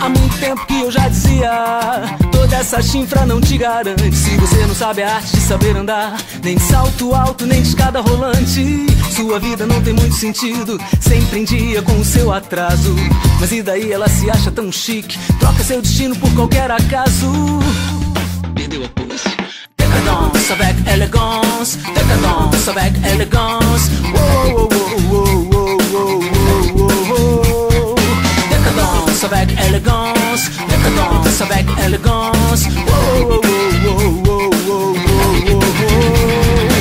Há muito tempo que eu já dizia, toda essa chinfra não te garante. Se você não sabe a arte de saber andar, nem de salto alto, nem de escada rolante, sua vida não tem muito sentido, sempre em dia com o seu atraso. Mas e daí ela se acha tão chique, troca seu destino por qualquer acaso. Perdeu a pose. Décadence avec élégance, décadence avec élégance. Oh, oh, oh, oh, oh, oh, oh, oh, oh. Décadence avec élégance, décadence avec élégance. Oh, oh, oh, oh, oh, oh, oh, oh, oh.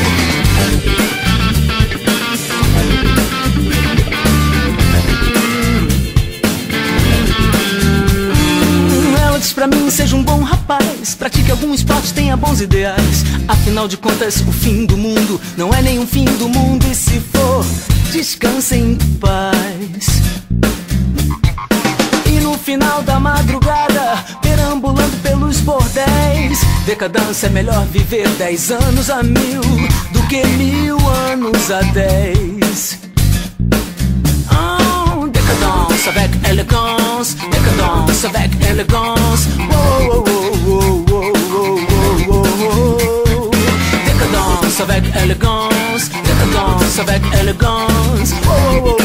Ela diz pra mim, seja um bom rapaz, pratique algum esporte, tenha bons ideais. Afinal de contas, o fim do mundo não é nem um fim do mundo. E se for, descanse em paz. E no final da madrugada, perambulando pelos bordéis, decadência é melhor viver 10 anos a 1000 do que 1000 anos a 10. Décadence avec élégance, décadence avec élégance. Oh, oh, oh, oh, oh, oh, oh, oh. Décadence avec élégance, décadence avec élégance. Oh, oh, oh.